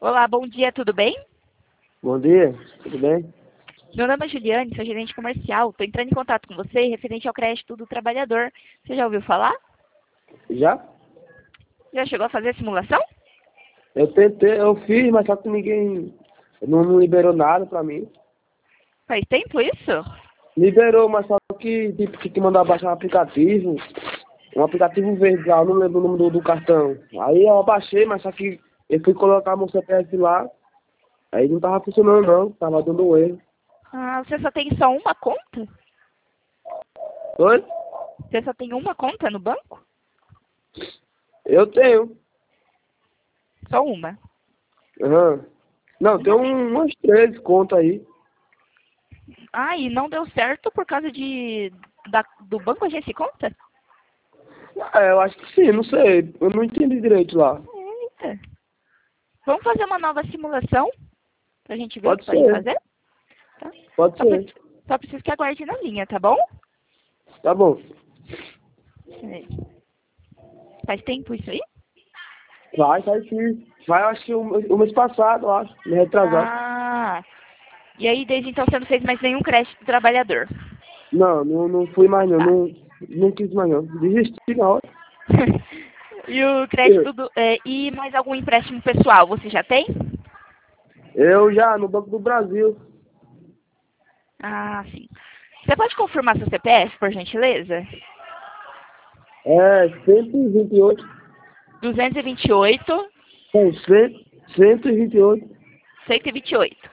Olá, bom dia, tudo bem? Bom dia, tudo bem? Meu nome é Juliane, sou gerente comercial. Estou entrando em contato com você referente ao crédito do trabalhador. Você já ouviu falar? Já? Já chegou a fazer a simulação? Eu tentei, eu fiz, mas só que ninguém não liberou nada pra mim. Faz tempo isso? Liberou, mas só que tipo, tinha que mandar baixar um aplicativo verde lá, eu não lembro o nome do cartão. Aí eu baixei, mas só que eu fui colocar meu CPF lá, aí não tava funcionando não, tava dando um erro. Ah, você só tem só uma conta? Oi? Você só tem uma conta no banco? Eu tenho. Só uma. Aham. Não, tem Uma vez. umas 13 contas aí. Ah, e não deu certo por causa do banco agência conta? É, eu acho que sim, não sei. Eu não entendi direito lá. Eita. Vamos fazer uma nova simulação pra gente ver o que Pode pode ser, fazer? Tá? pode Só, pre- ser. só preciso que aguarde na linha, tá bom? Tá bom. É. Faz tempo isso aí? Vai sim. Vai, eu acho que o mês passado, eu acho. Me retrasado. Ah, e aí desde então você não fez mais nenhum crédito do trabalhador. Não fui mais não. Tá. Não quis mais não. Desisti na hora. E o crédito e mais algum empréstimo pessoal, você já tem? Eu já, no Banco do Brasil. Ah, sim. Você pode confirmar seu CPF, por gentileza? É, 128. 228, Não, 128. 128,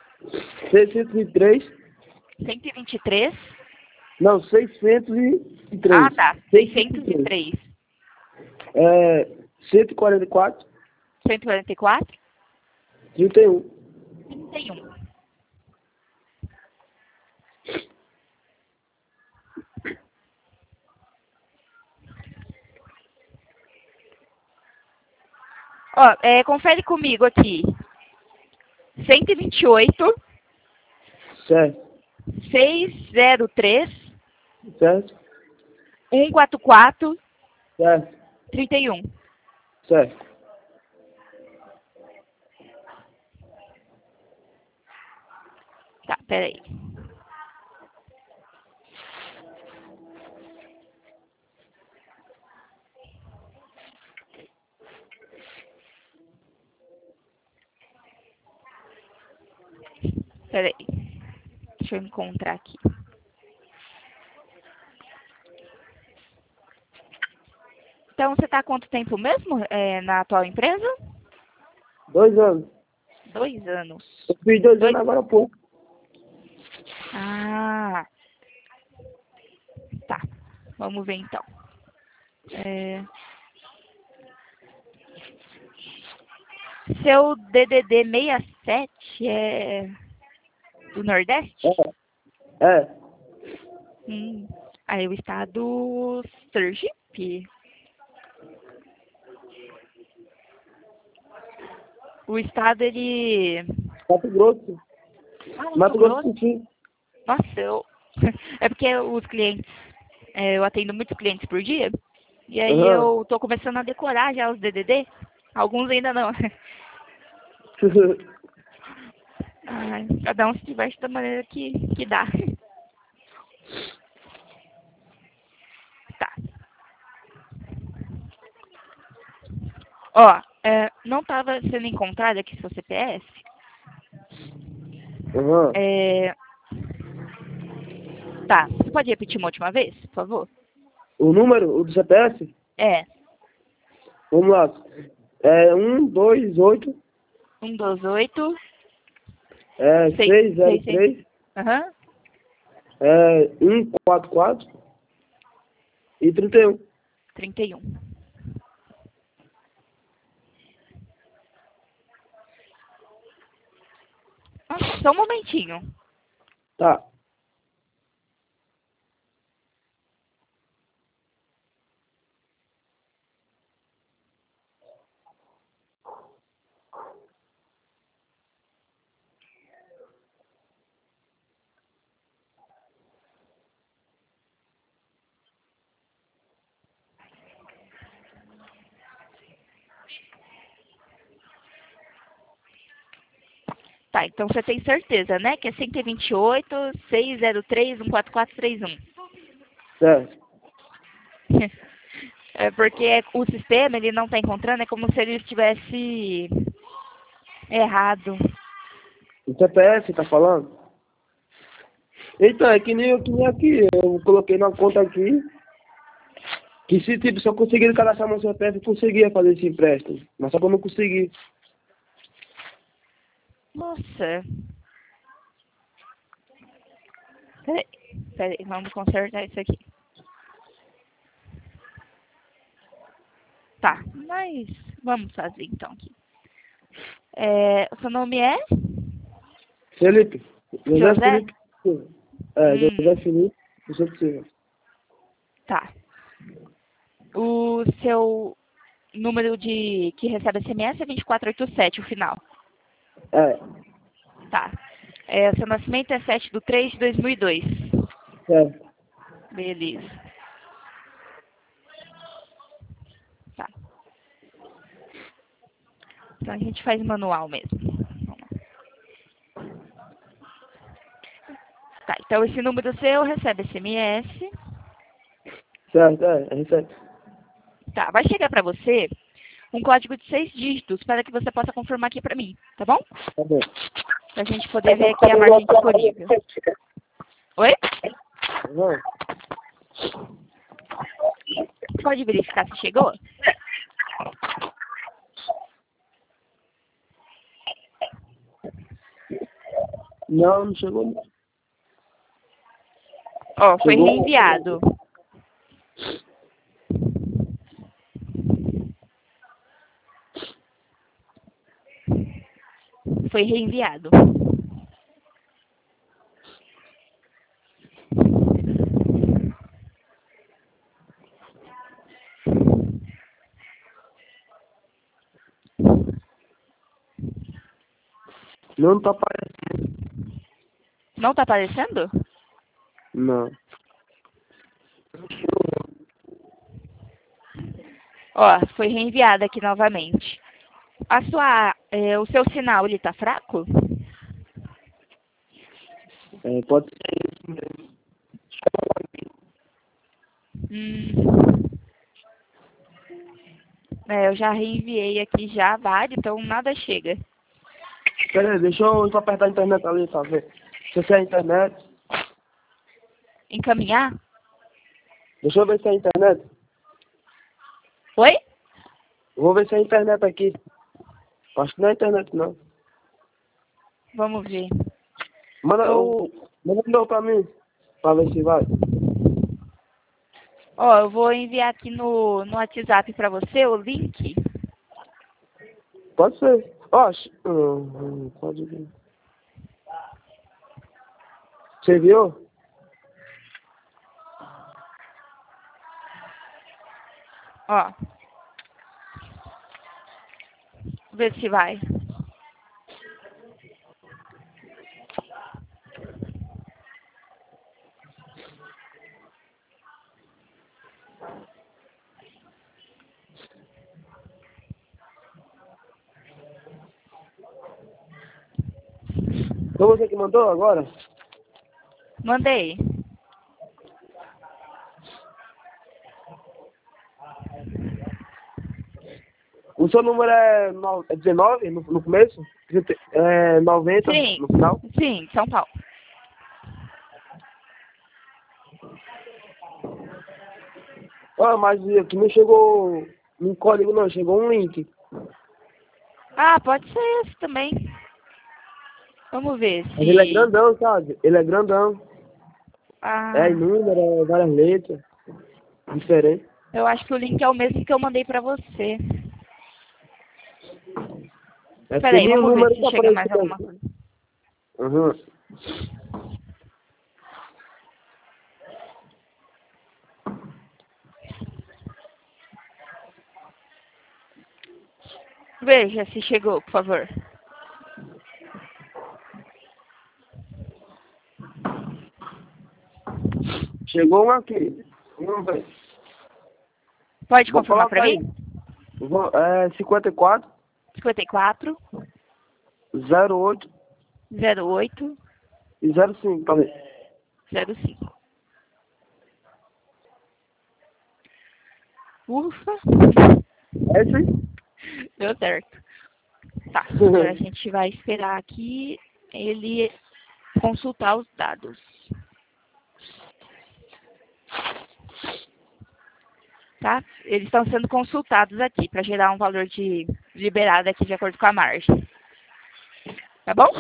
623. 123. Não, Ah, 603. tá. 603. 603, É, 144. 144, 31. 31. Ó, confere comigo aqui. 128, Certo. 603, Certo. 144, Certo. 31. Certo. Tá, peraí. Peraí. Deixa eu encontrar aqui. Então, você está há quanto tempo mesmo na atual empresa? 2 anos. 2 anos. Eu fiz 2 anos Dois... agora há pouco. Ah, tá. Vamos ver então. É, Seu DDD 67 é do Nordeste? É. Hum. Aí o estado Sergipe. O estado, ele... Mato Grosso. Ah, Mato Mato Grosso Grosso. do Sul. Nossa, é porque os clientes... eu atendo muitos clientes por dia. E aí Aham. eu tô começando a decorar já os DDD. Alguns ainda não. Ai, cada um se diverte da maneira que dá. Tá. Ó, não estava sendo encontrado aqui seu CPF. Aham. É, tá. Você pode repetir uma última vez, por favor? O número, o do CPF? É. Vamos lá. É 128, 128, seis, 600. 603, Aham. 144 e 31. 31. Ah, só um momentinho. Tá. Tá, então você tem certeza, né? Que é 128.603.14431. Certo. É porque o sistema, ele não tá encontrando, é como se ele estivesse errado. O CPF tá falando? Então, é que nem aqui. Eu coloquei na conta aqui que se eu conseguir cadastrar meu CPF, eu conseguia fazer esse empréstimo. Mas só que eu não consegui. Nossa. Peraí, vamos consertar isso aqui. Tá, mas vamos fazer então aqui. O seu nome é? Felipe. José José? Felipe Silva. José Felipe Silva. Tá. O seu número de que recebe SMS é 2487, o final. É. Tá. Seu nascimento é 7/3/2002. Certo. Beleza. Tá. Então a gente faz manual mesmo. Vamos lá. Tá, então esse número seu recebe SMS. Certo, certo. Tá, vai chegar pra você um código de 6 dígitos para que você possa confirmar aqui pra mim, tá bom? Tá bom. Pra gente poder ver aqui a margem disponível. Oi? Uhum. Pode verificar se chegou? Não chegou. Ó, foi Chegou. reenviado. Foi reenviado. Não tá aparecendo. Não tá aparecendo? Não. Ó, foi reenviado aqui novamente. O seu sinal, ele tá fraco? Pode ser isso mesmo. Eu já reenviei aqui já vários, então nada chega. Pera aí, deixa eu apertar a internet ali, tá vendo? Se você é a internet. Encaminhar? Deixa eu ver se é a internet. Oi? Vou ver se é a internet aqui. Acho que não é a internet, não. Vamos ver. Manda Eu, um pra mim, pra ver se vai. eu vou enviar aqui no WhatsApp pra você o link. Pode ser. Ó, pode vir. Você viu? Ó. Ver se vai. Foi você que mandou agora? Mandei. O seu número é 19 no começo? 90 Sim. no final? Sim, São Paulo. Ah, mas aqui não chegou um código não, chegou um link. Ah, pode ser esse também. Vamos ver Mas ele é se... grandão, sabe? Ele é grandão. É Ah, em número, é várias letras. Diferente. eu acho que o link é o mesmo que eu mandei pra você. É Espera porque aí, nem o vamos ver número se tá chega mais alguma aparecendo. coisa. Uhum. Veja se chegou, por favor. Chegou um aqui. Vamos ver. Pode Vou confirmar pra colocar aí. mim? 54 54 08 08 e 05, tá vendo? 05. Ufa! É isso aí? Deu certo. Tá, agora a gente vai esperar aqui ele consultar os dados. Tá? Eles estão sendo consultados aqui para gerar um valor de liberado aqui de acordo com a margem. Tá bom?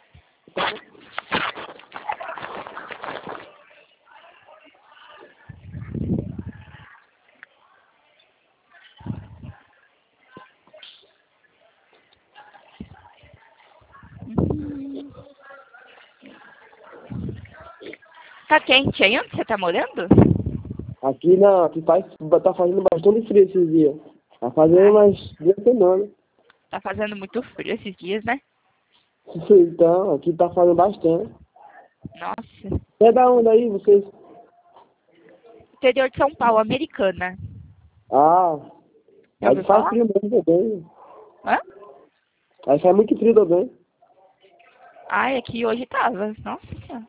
Tá quente aí onde você tá morando? Aqui não, aqui tá fazendo bastante frio esses dias. Tá fazendo umas 2 semanas. Tá fazendo muito frio esses dias, né? Então, aqui tá fazendo bastante. Nossa. É da onde aí, vocês? Interior de São Paulo, Americana. Ah, Já aí ouviu faz falar? frio mesmo também. Hã? Aí faz muito frio também. Ai, aqui hoje tava. Nossa Senhora.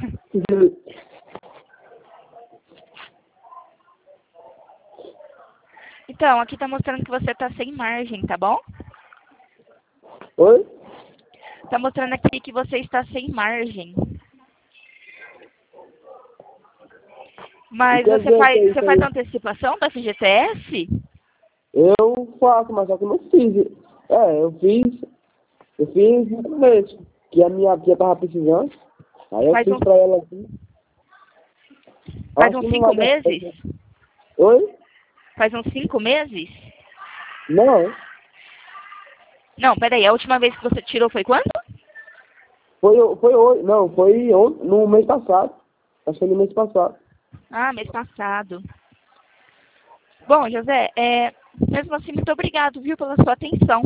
Então, aqui tá mostrando que você tá sem margem, tá bom? Oi? Tá mostrando aqui que você está sem margem. Mas Quer você dizer que é faz, você isso faz aí? antecipação da FGTS? Eu faço, mas só que eu não fiz. Eu fiz no começo, que a minha tia tava precisando. Aí eu Faz, fiz pra ela aqui. faz Acho que uns não 5 vai dar meses? certo. Oi? Faz uns 5 meses? Não. Não, peraí, a última vez que você tirou foi quando? Foi hoje. Não, foi no mês passado. Acho que foi no mês passado. Ah, mês passado. Bom, José, mesmo assim, muito obrigado, viu, pela sua atenção.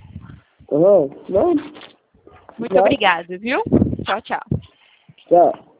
Aham. Não. Muito Nada. obrigado, viu? Tchau, tchau. Tchau.